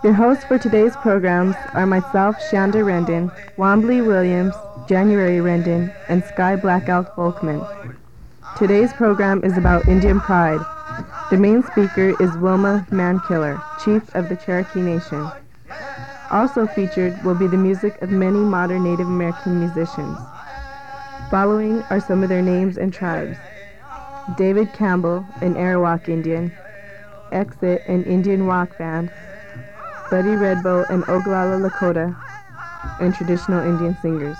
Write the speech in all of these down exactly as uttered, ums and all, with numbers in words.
Your hosts for today's programs are myself, Shanda Rendon, Wambly Williams, January Rendon, and Sky Blackout Volkman. Today's program is about Indian pride. The main speaker is Wilma Mankiller, Chief of the Cherokee Nation. Also featured will be the music of many modern Native American musicians. Following are some of their names and tribes. David Campbell, an Arawak Indian. Exit, an Indian rock band. Buddy Redbow, an Oglala Lakota, and traditional Indian singers.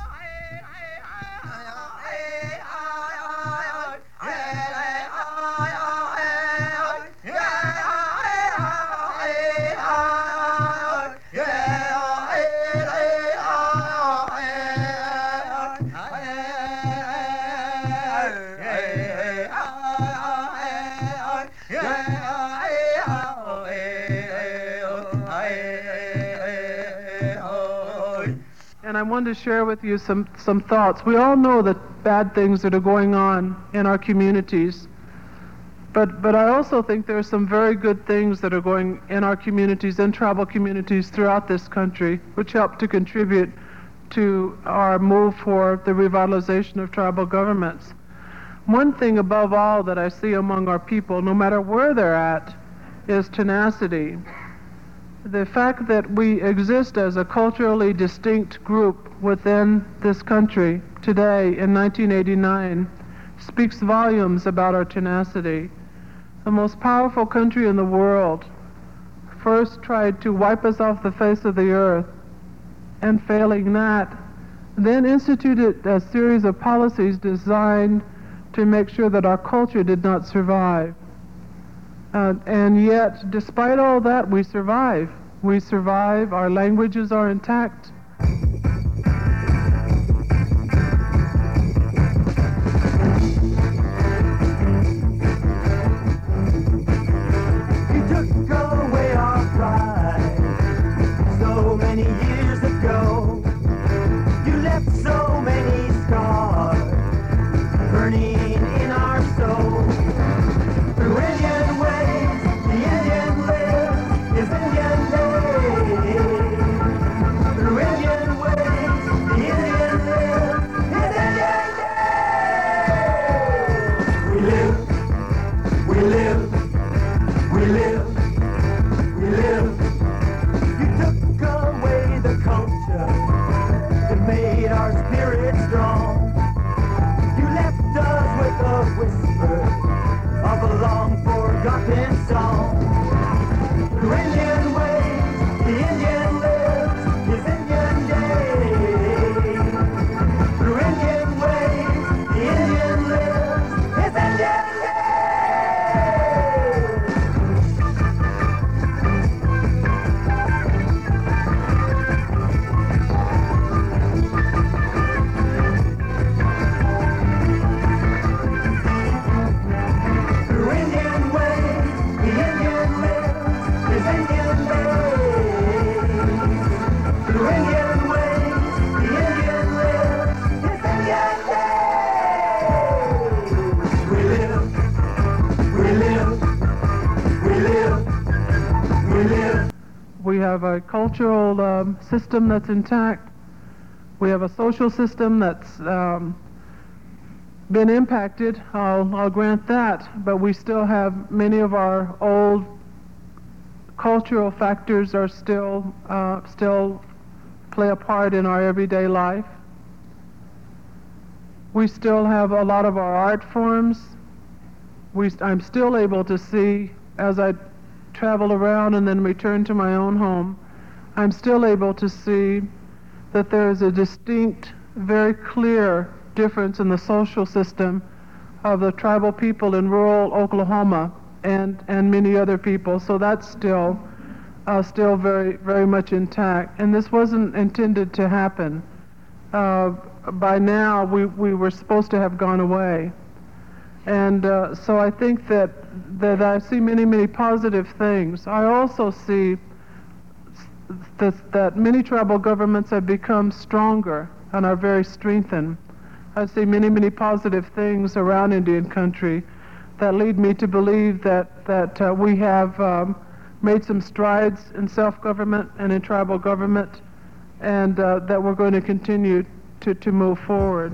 And I wanted to share with you some, some thoughts. We all know the bad things that are going on in our communities, but, but I also think there are some very good things that are going in our communities and tribal communities throughout this country, which help to contribute to our move for the revitalization of tribal governments. One thing above all that I see among our people, no matter where they're at, is tenacity. The fact that we exist as a culturally distinct group within this country today in nineteen eighty-nine speaks volumes about our tenacity. The most powerful country in the world first tried to wipe us off the face of the earth, and failing that, then instituted a series of policies designed to make sure that our culture did not survive. Uh, and yet, despite all that, we survive. We survive. Our languages are intact. You took away our pride so many years ago. You left so many scars burning in our soul. Through Indian ways, the Indian lives, is Indian days. Through Indian ways, the Indian lives, is Indian days. We live, we live, we live, we live. You took away the culture that made our spirit strong. You left us with a whisper of a long-forgotten song. Through Indian ways, the Indian lives, is Indian days. Through Indian ways, the Indian lives, is Indian days. Through Indian ways, the Indian lives, is Indian days. Through Indian ways, the Indian lives, is Indian days. We live, we live, we live, we live. We have a cultural um, system that's intact. We have a social system that's um, been impacted, I'll, I'll grant that, but we still have many of our old cultural factors are still, uh, still play a part in our everyday life. We still have a lot of our art forms. We, I'm still able to see, as I travel around and then return to my own home, I'm still able to see that there is a distinct, very clear difference in the social system of the tribal people in rural Oklahoma and, and many other people. So that's still, uh, still very, very much intact. And this wasn't intended to happen. Uh, by now, we, we were supposed to have gone away. And uh, so I think that, that I see many, many positive things. I also see that, that many tribal governments have become stronger and are very strengthened. I see many, many positive things around Indian country that lead me to believe that, that uh, we have um, made some strides in self-government and in tribal government, and uh, that we're going to continue to, to move forward.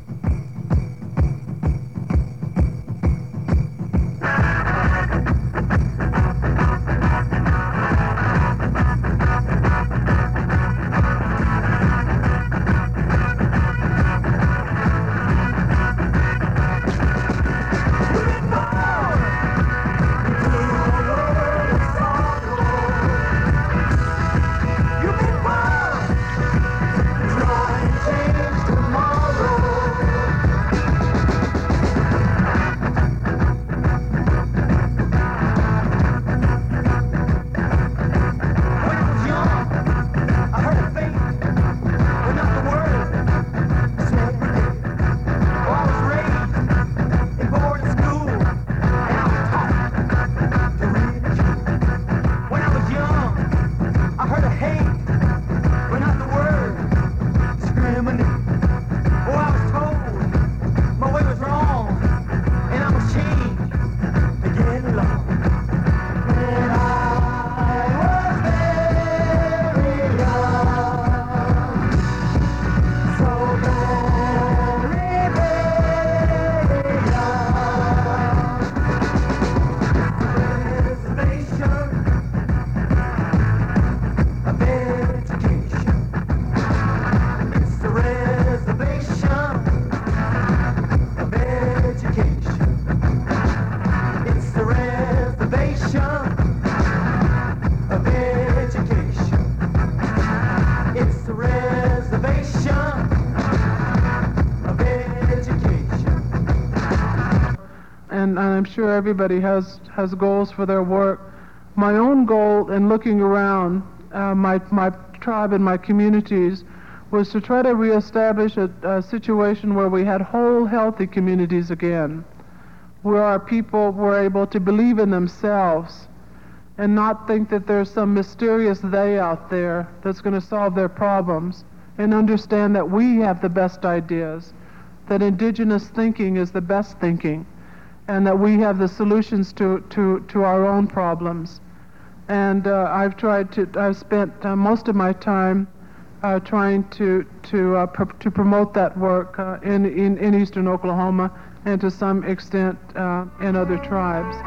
And I'm sure everybody has, has goals for their work. My own goal in looking around uh, my, my tribe and my communities was to try to reestablish a, a situation where we had whole, healthy communities again, where our people were able to believe in themselves and not think that there's some mysterious they out there that's going to solve their problems, and understand that we have the best ideas, that indigenous thinking is the best thinking, and that we have the solutions to, to, to our own problems. And uh, I've tried to, I've spent uh, most of my time uh, trying to, to, uh, pr to promote that work uh, in, in, in eastern Oklahoma, and to some extent uh, in other tribes.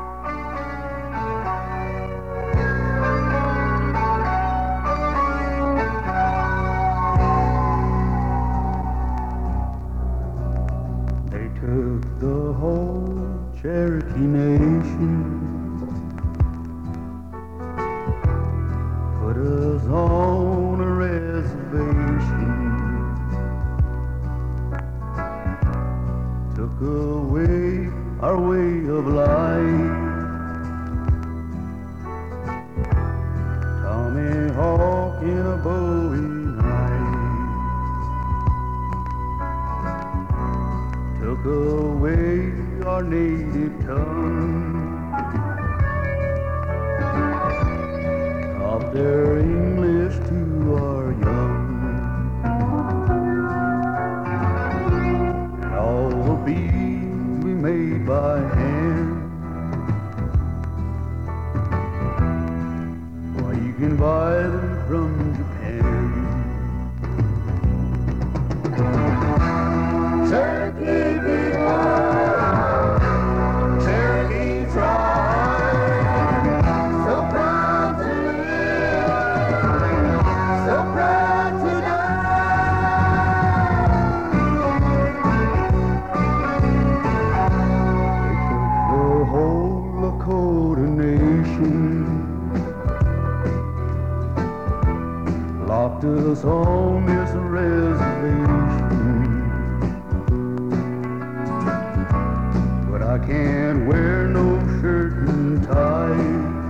They took the whole Cherokee Nation, put us on a reservation, took away our way of life. Tomahawk in a Bowie knife, took away our native tongue, taught their English to our young, and all the beads we made by hand. Why, you can buy them from Japan. Cherokee people, Cherokee tribe, so proud to live, so proud to die. They took the whole Lakota nation, locked us on this reservation. I can't wear no shirt and tie,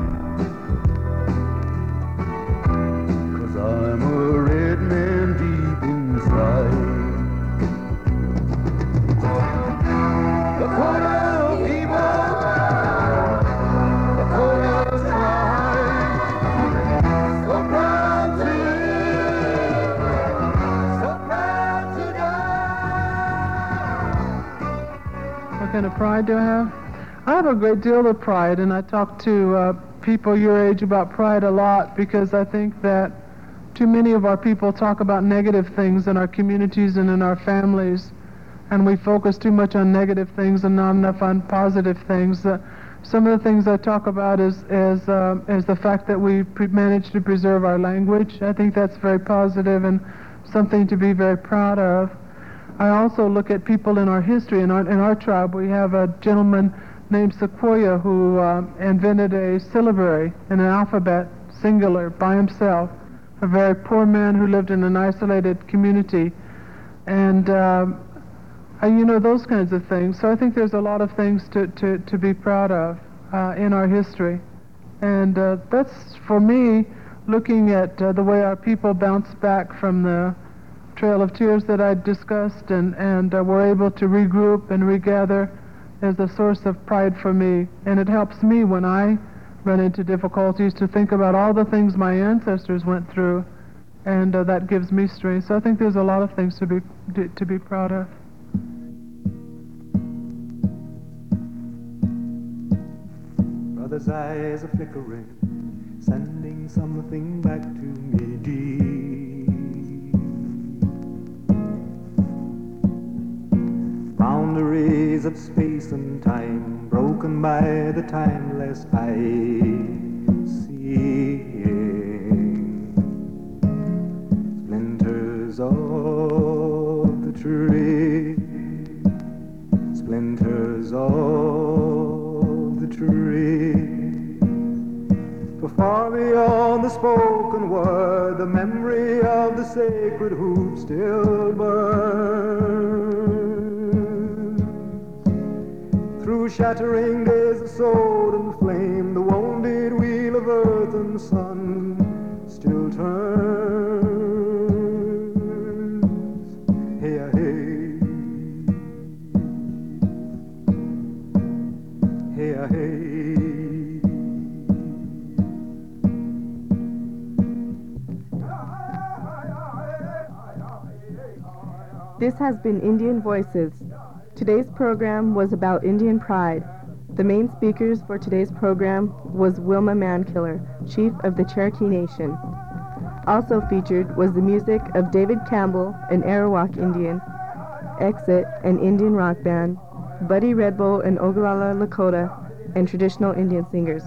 'cause I'm a red man deep inside. Lakota people, Lakota tribe, so proud to live, so proud to die. What kind of pride do I have? I have a great deal of pride, and I talk to uh, people your age about pride a lot, because I think that too many of our people talk about negative things in our communities and in our families, and we focus too much on negative things and not enough on positive things. Uh, some of the things I talk about is is, uh, is the fact that we pre- managed to preserve our language. I think that's very positive and something to be very proud of. I also look at people in our history. In our, in our tribe, we have a gentleman named Sequoia who uh, invented a syllabary and an alphabet, singular, by himself. A very poor man who lived in an isolated community. And, uh, uh, you know, those kinds of things. So I think there's a lot of things to, to, to be proud of uh, in our history. And uh, that's, for me, looking at uh, the way our people bounced back from the Trail of Tears that I discussed and, and uh, were able to regroup and regather is a source of pride for me. And it helps me when I run into difficulties to think about all the things my ancestors went through, and uh, that gives me strength. So I think there's a lot of things to be to, to be proud of. Brother's eyes are flickering, sending something back to me deep. Boundaries of space and time, broken by the timeless eye seeing. Splinters of the tree, splinters of the tree. For far beyond the spoken word, the memory of the sacred hoop still burns. Through shattering days of sword and flame, the wounded wheel of earth and sun still turns. Hey, hey, hey, hey. This has been Indian Voices. Today's program was about Indian pride. The main speakers for today's program was Wilma Mankiller, chief of the Cherokee Nation. Also featured was the music of David Campbell, an Arawak Indian, Exit, an Indian rock band, Buddy Redbow and Oglala Lakota, and traditional Indian singers.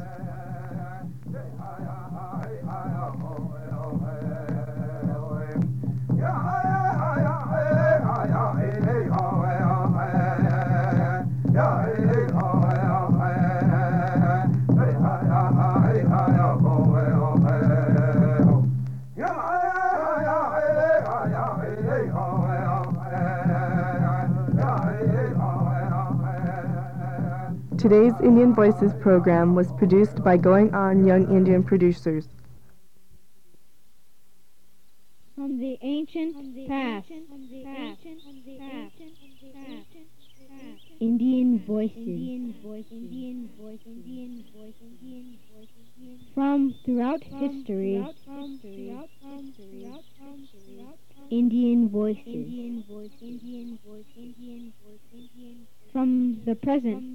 Today's Indian Voices program was produced by Going On Young Indian Producers. From the ancient past, Indian Voices. From throughout history, Indian Voices. From the present,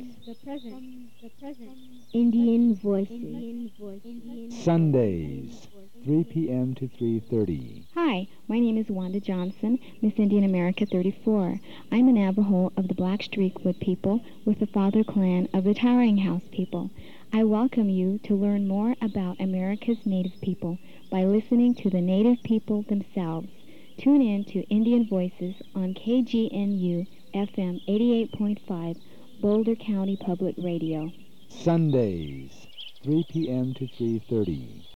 Indian Voices. Sundays, three p.m. to three thirty. Hi, my name is Wanda Johnson, Miss Indian America thirty-four. I'm a Navajo of the Black Streakwood people with the Father Clan of the Towering House people. I welcome you to learn more about America's Native people by listening to the Native people themselves. Tune in to Indian Voices on K G N U F M eighty-eight point five, Boulder County Public Radio. Sundays, three p.m. to three thirty.